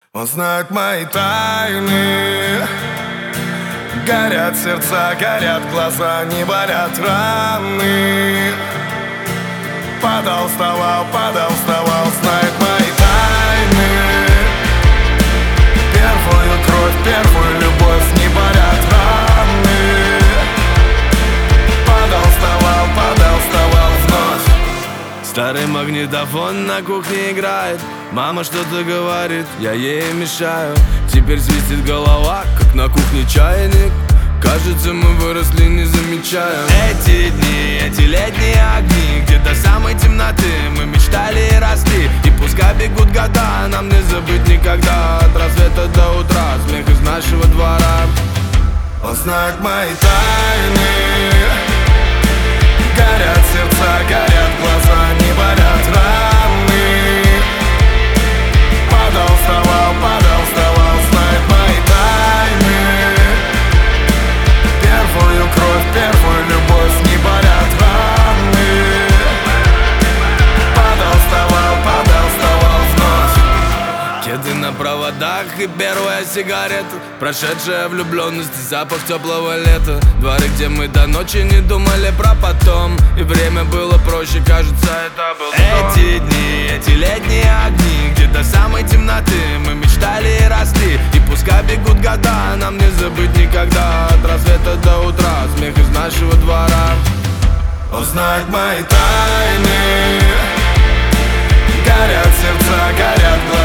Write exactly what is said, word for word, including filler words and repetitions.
Он знает мои тайны. Горят сердца, горят глаза, не болят раны. Падал, вставал, падал, вставал, знает мои тайны. Первую кровь, первую любовь, не болят раны. Падал, вставал, падал, вставал вновь. Старый магнитофон на кухне играет. Мама что-то говорит, я ей мешаю. Теперь свистит голова, как на кухне чайник. Кажется, мы выросли, не замечая. Эти дни, эти летние огни, где до самой темноты мы мечтали и росли. И пускай бегут года, нам не забыть никогда. От рассвета до утра, смех из нашего двора. Он знает мои тайны. Горят сердца, горят глаза, не болят раны. Падал, вставал, падал, вставал, знает мои тайны. Первую кровь, первую любовь, не болят раны. Падал, вставал, падал, вставал вновь. Кеды на проводах и первая сигарета. Прошедшая влюбленность и запах теплого лета. Дворы, где мы до ночи не думали про потом. И время было проще, кажется, это был дом. Эти дни, эти летние огни, где до самой темноты мы мечтали и росли. И пускай бегут года, нам не забыть никогда. От рассвета до утра, смех из нашего двора. Он знает мои тайны. Горят сердца, горят глаза.